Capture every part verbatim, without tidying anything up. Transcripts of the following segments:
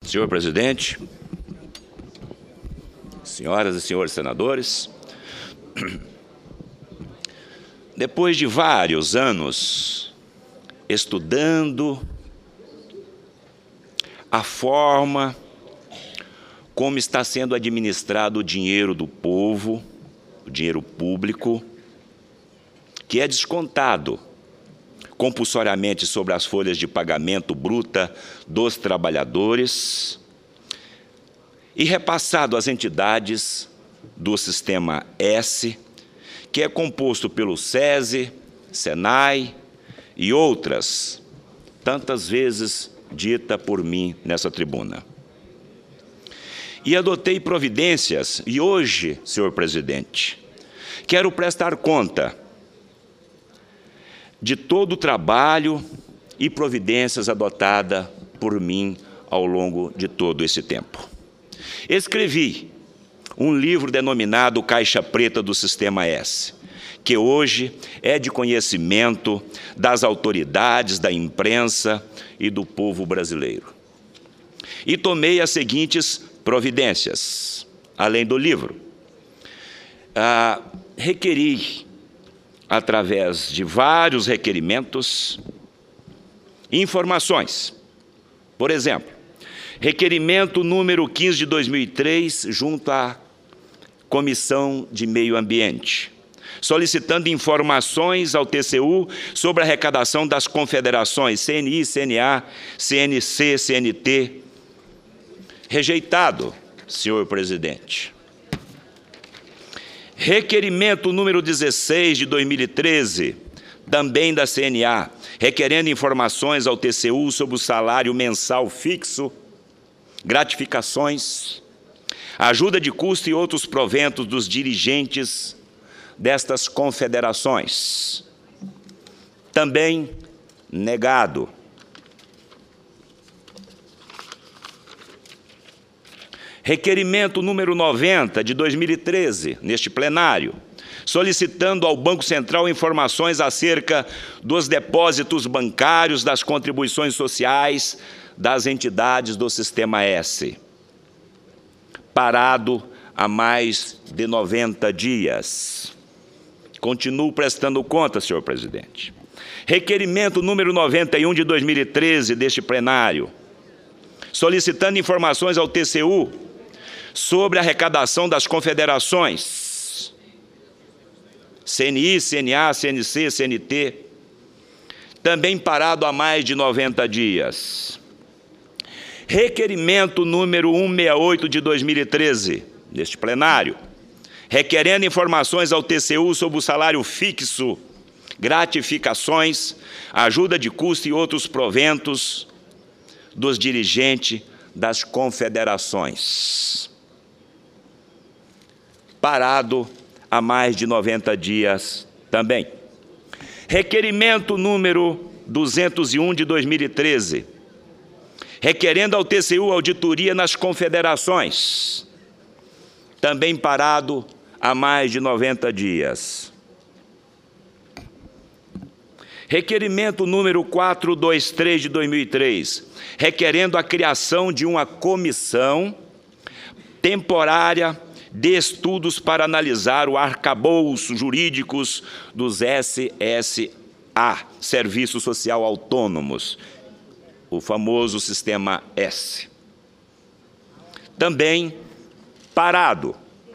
Senhor presidente, senhoras e senhores senadores, depois de vários anos estudando a forma como está sendo administrado o dinheiro do povo, o dinheiro público, que é descontado compulsoriamente sobre as folhas de pagamento bruta dos trabalhadores e repassado às entidades do Sistema S, que é composto pelo SESI, SENAI e outras, tantas vezes dita por mim nessa tribuna. E adotei providências, e hoje, senhor presidente, quero prestar conta de todo o trabalho e providências adotadas por mim ao longo de todo esse tempo. Escrevi um livro denominado Caixa Preta do Sistema S, que hoje é de conhecimento das autoridades, da imprensa e do povo brasileiro. E tomei as seguintes providências, além do livro. Ah, requeri, através de vários requerimentos, informações. Por exemplo, requerimento número quinze de dois mil e três, junto à Comissão de Meio Ambiente, solicitando informações ao T C U sobre a arrecadação das confederações C N I, C N A, C N C, C N T. Rejeitado, senhor presidente. Requerimento número dezesseis de dois mil e treze, também da C N A, requerendo informações ao T C U sobre o salário mensal fixo, gratificações, ajuda de custo e outros proventos dos dirigentes destas confederações. Também negado. Requerimento número noventa, de dois mil e treze, neste plenário, solicitando ao Banco Central informações acerca dos depósitos bancários, das contribuições sociais das entidades do Sistema S. Parado há mais de noventa dias. Continuo prestando conta, senhor presidente. Requerimento número noventa e um, de dois mil e treze, deste plenário, solicitando informações ao T C U sobre a arrecadação das confederações, C N I, C N A, C N C, C N T, também parado há mais de noventa dias. Requerimento número cento e sessenta e oito, de dois mil e treze, neste plenário, requerendo informações ao T C U sobre o salário fixo, gratificações, ajuda de custo e outros proventos dos dirigentes das confederações. Parado há mais de noventa dias também. Requerimento número duzentos e um, de dois mil e treze, requerendo ao T C U auditoria nas confederações. Também parado há mais de noventa dias. Requerimento número quatrocentos e vinte e três, de dois mil e três, requerendo a criação de uma comissão temporária de estudos para analisar o arcabouço jurídicos dos S S A, Serviço Social Autônomos, o famoso Sistema S. Também parado.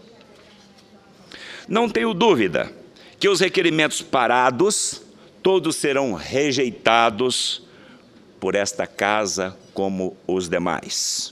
Não tenho dúvida que os requerimentos parados todos serão rejeitados por esta casa como os demais.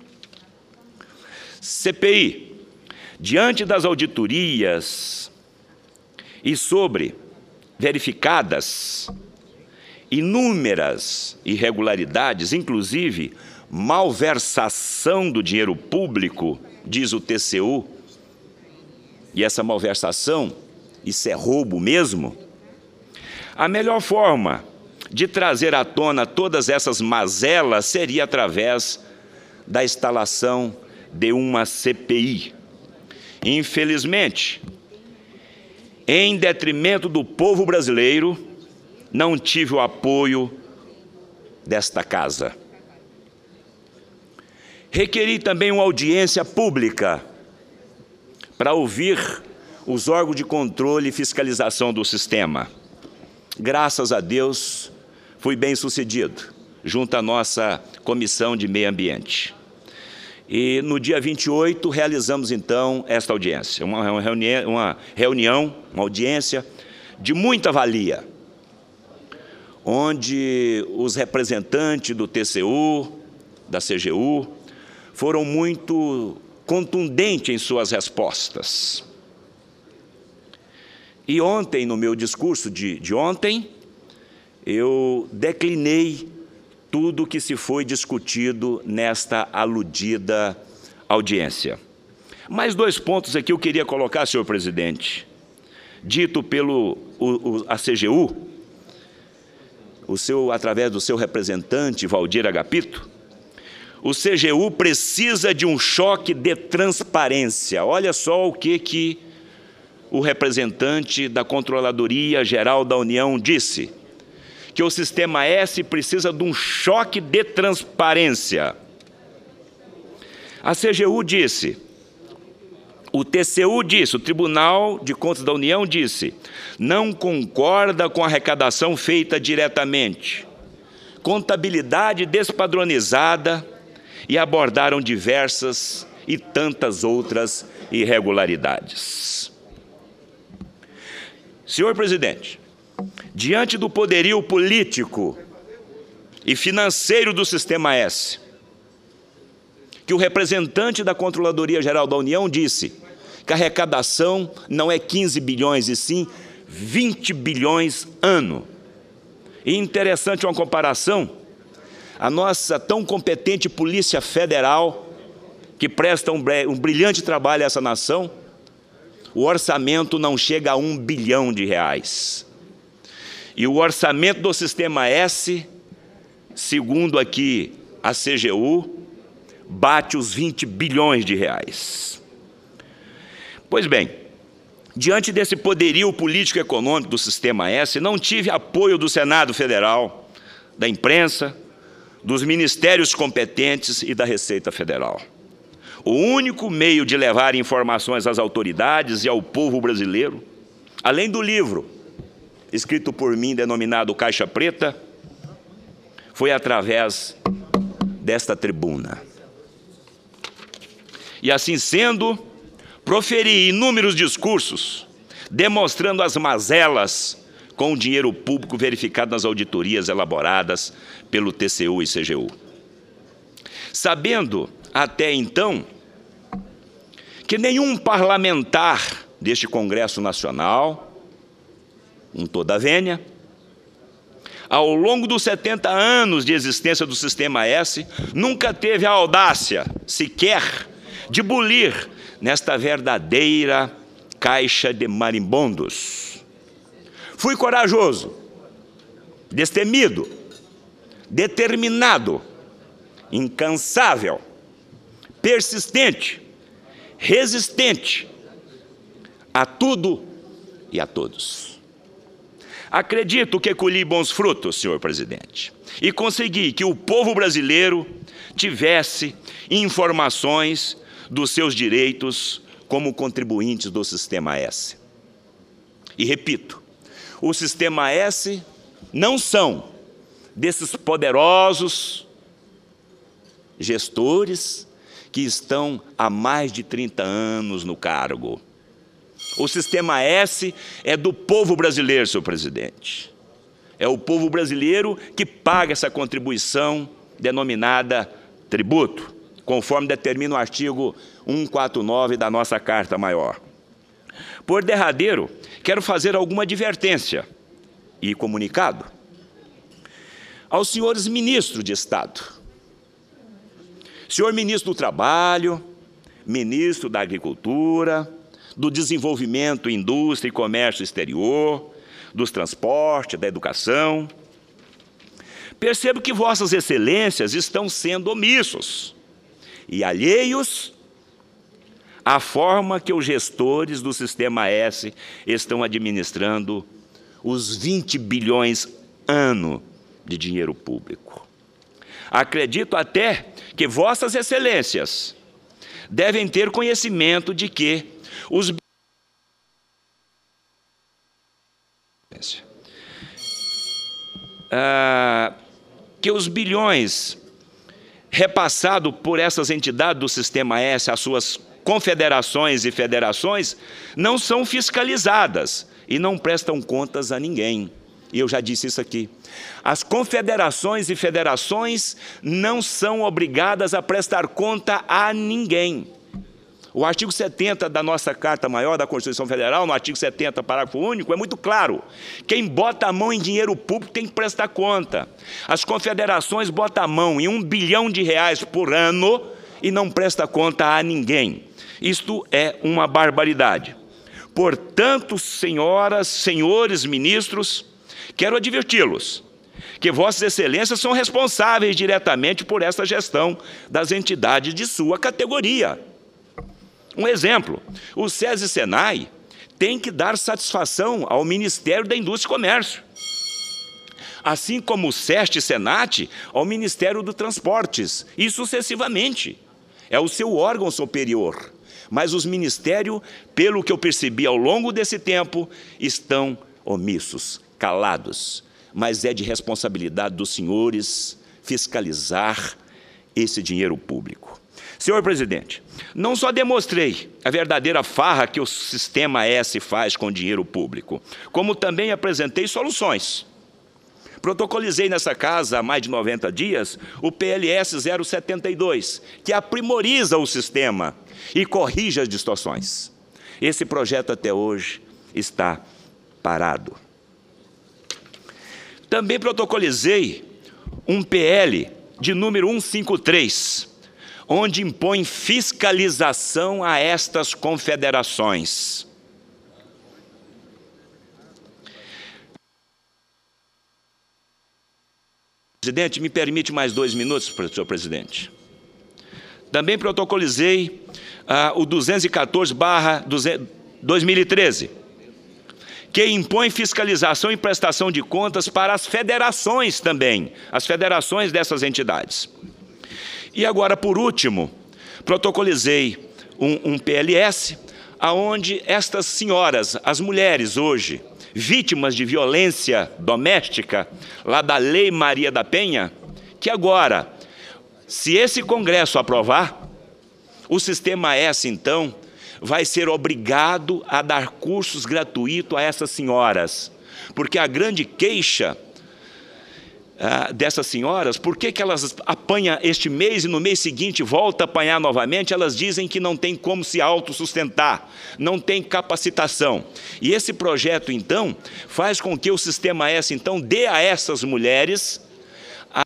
C P I, diante das auditorias e sobre verificadas inúmeras irregularidades, inclusive malversação do dinheiro público, diz o T C U, e essa malversação, isso é roubo mesmo, a melhor forma de trazer à tona todas essas mazelas seria através da instalação de uma C P I. Infelizmente, em detrimento do povo brasileiro, não tive o apoio desta casa. Requeri também uma audiência pública para ouvir os órgãos de controle e fiscalização do sistema. Graças a Deus, fui bem sucedido, junto à nossa Comissão de Meio Ambiente. E no dia vinte e oito, realizamos então esta audiência, uma reunião, uma, reunião, uma audiência de muita valia, onde os representantes do T C U, da C G U, foram muito contundentes em suas respostas. E ontem, no meu discurso de, de ontem, eu declinei tudo que se foi discutido nesta aludida audiência. Mais dois pontos aqui eu queria colocar, senhor presidente. Dito pelo o, o, a C G U, o seu, através do seu representante, Valdir Agapito, o C G U precisa de um choque de transparência. Olha só o que, que o representante da Controladoria Geral da União disse, que o Sistema S precisa de um choque de transparência. A C G U disse, o T C U disse, o Tribunal de Contas da União disse, não concorda com a arrecadação feita diretamente, contabilidade despadronizada, e abordaram diversas e tantas outras irregularidades. Senhor presidente, diante do poderio político e financeiro do Sistema S, que o representante da Controladoria Geral da União disse que a arrecadação não é quinze bilhões, e sim vinte bilhões ano. E interessante uma comparação, a nossa tão competente Polícia Federal, que presta um, um brilhante trabalho a essa nação, o orçamento não chega a um bilhão de reais. E o orçamento do Sistema S, segundo aqui a C G U, bate os vinte bilhões de reais. Pois bem, diante desse poderio político-econômico do Sistema S, não tive apoio do Senado Federal, da imprensa, dos ministérios competentes e da Receita Federal. O único meio de levar informações às autoridades e ao povo brasileiro, além do livro escrito por mim, denominado Caixa Preta, foi através desta tribuna. E assim sendo, proferi inúmeros discursos, demonstrando as mazelas com o dinheiro público verificado nas auditorias elaboradas pelo T C U e C G U. Sabendo, até então, que nenhum parlamentar deste Congresso Nacional, com toda a vênia, ao longo dos setenta anos de existência do Sistema S, nunca teve a audácia, sequer, de bulir nesta verdadeira caixa de marimbondos. Fui corajoso, destemido, determinado, incansável, persistente, resistente a tudo e a todos. Acredito que colhi bons frutos, senhor presidente, e consegui que o povo brasileiro tivesse informações dos seus direitos como contribuintes do Sistema S. E repito, o Sistema S não são desses poderosos gestores que estão há mais de trinta anos no cargo. O Sistema S é do povo brasileiro, senhor presidente. É o povo brasileiro que paga essa contribuição denominada tributo, conforme determina o artigo cento e quarenta e nove da nossa Carta Maior. Por derradeiro, quero fazer alguma advertência e comunicado aos senhores ministros de Estado. Senhor ministro do Trabalho, ministro da Agricultura, do Desenvolvimento, Indústria e Comércio Exterior, dos Transportes, da Educação. Percebo que vossas excelências estão sendo omissos e alheios à forma que os gestores do Sistema S estão administrando os vinte bilhões ano de dinheiro público. Acredito até que vossas excelências devem ter conhecimento de que os ah, que os bilhões repassados por essas entidades do Sistema S às suas confederações e federações não são fiscalizadas e não prestam contas a ninguém. E eu já disse isso aqui. As confederações e federações não são obrigadas a prestar conta a ninguém. O artigo setenta da nossa Carta Maior da Constituição Federal, no artigo setenta, parágrafo único, é muito claro. Quem bota a mão em dinheiro público tem que prestar conta. As confederações botam a mão em um bilhão de reais por ano e não presta conta a ninguém. Isto é uma barbaridade. Portanto, senhoras, senhores ministros, quero adverti-los que vossas excelências são responsáveis diretamente por esta gestão das entidades de sua categoria. Um exemplo, o SESI e SENAI tem que dar satisfação ao Ministério da Indústria e Comércio, assim como o SEST e SENAT ao Ministério dos Transportes, e sucessivamente. É o seu órgão superior. Mas os ministérios, pelo que eu percebi ao longo desse tempo, estão omissos, calados. Mas é de responsabilidade dos senhores fiscalizar esse dinheiro público. Senhor presidente, não só demonstrei a verdadeira farra que o Sistema S faz com o dinheiro público, como também apresentei soluções. Protocolizei nessa casa há mais de noventa dias o P L S zero setenta e dois, que aprimoriza o sistema e corrige as distorções. Esse projeto até hoje está parado. Também protocolizei um P L de número cento e cinquenta e três, onde impõe fiscalização a estas confederações. Presidente, me permite mais dois minutos, senhor presidente. Também protocolizei ah, o duzentos e quatorze barra dois mil e treze, que impõe fiscalização e prestação de contas para as federações também, as federações dessas entidades. E agora, por último, protocolizei um, um P L S, onde estas senhoras, as mulheres hoje, vítimas de violência doméstica, lá da Lei Maria da Penha, que agora, se esse Congresso aprovar, o Sistema S, então, vai ser obrigado a dar cursos gratuitos a essas senhoras, porque a grande queixa ah, dessas senhoras, por que que elas apanham este mês e no mês seguinte voltam a apanhar novamente? Elas dizem que não tem como se autossustentar, não tem capacitação. E esse projeto, então, faz com que o Sistema S, então, dê a essas mulheres a...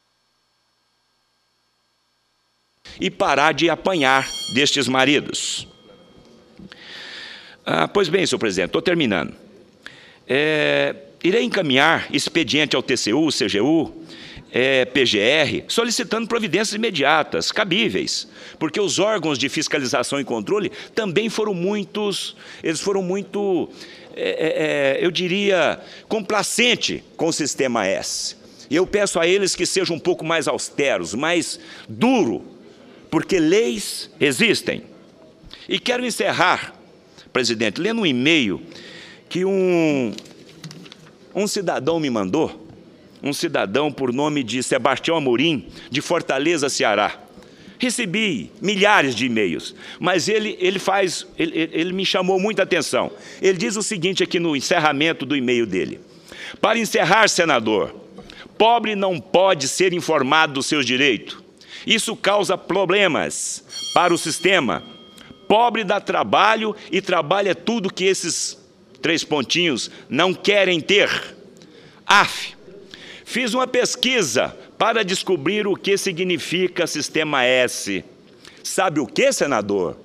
e parar de apanhar destes maridos. Ah, pois bem, senhor presidente, estou terminando. É, irei encaminhar expediente ao T C U, C G U, é, P G R, solicitando providências imediatas, cabíveis, porque os órgãos de fiscalização e controle também foram muitos, eles foram muito, é, é, eu diria, complacentes com o Sistema S. E eu peço a eles que sejam um pouco mais austeros, mais duros, porque leis existem. E quero encerrar, presidente, lendo um e-mail que um, um cidadão me mandou, um cidadão por nome de Sebastião Amorim, de Fortaleza, Ceará. Recebi milhares de e-mails, mas ele, ele, faz, ele, ele me chamou muita atenção. Ele diz o seguinte aqui no encerramento do e-mail dele: para encerrar, senador, pobre não pode ser informado dos seus direitos. Isso causa problemas para o sistema. Pobre dá trabalho e trabalho é tudo que esses três pontinhos não querem ter. Af, fiz uma pesquisa para descobrir o que significa Sistema S. Sabe o que, senador?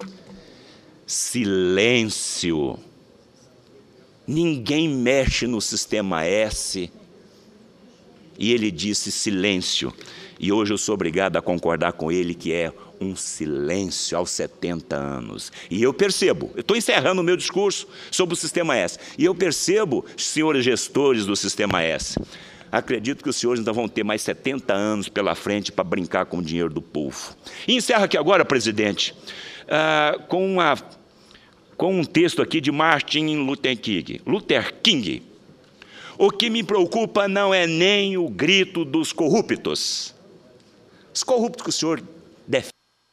Silêncio. Ninguém mexe no Sistema S. E ele disse silêncio. E hoje eu sou obrigado a concordar com ele que é um silêncio aos setenta anos. E eu percebo, eu estou encerrando o meu discurso sobre o Sistema S, e eu percebo, senhores gestores do Sistema S, acredito que os senhores ainda vão ter mais setenta anos pela frente para brincar com o dinheiro do povo. E encerro aqui agora, presidente, uh, com, uma, com um texto aqui de Martin Luther King. Luther King. O que me preocupa não é nem o grito dos corruptos. Os corruptos que o senhor defende.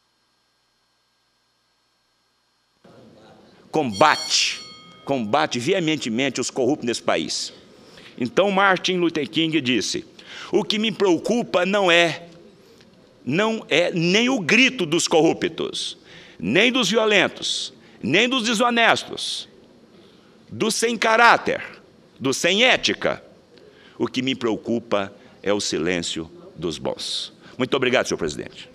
Combate, combate veementemente os corruptos nesse país. Então Martin Luther King disse: o que me preocupa não é, não é nem o grito dos corruptos, nem dos violentos, nem dos desonestos, dos sem caráter, dos sem ética. O que me preocupa é o silêncio dos bons. Muito obrigado, senhor presidente.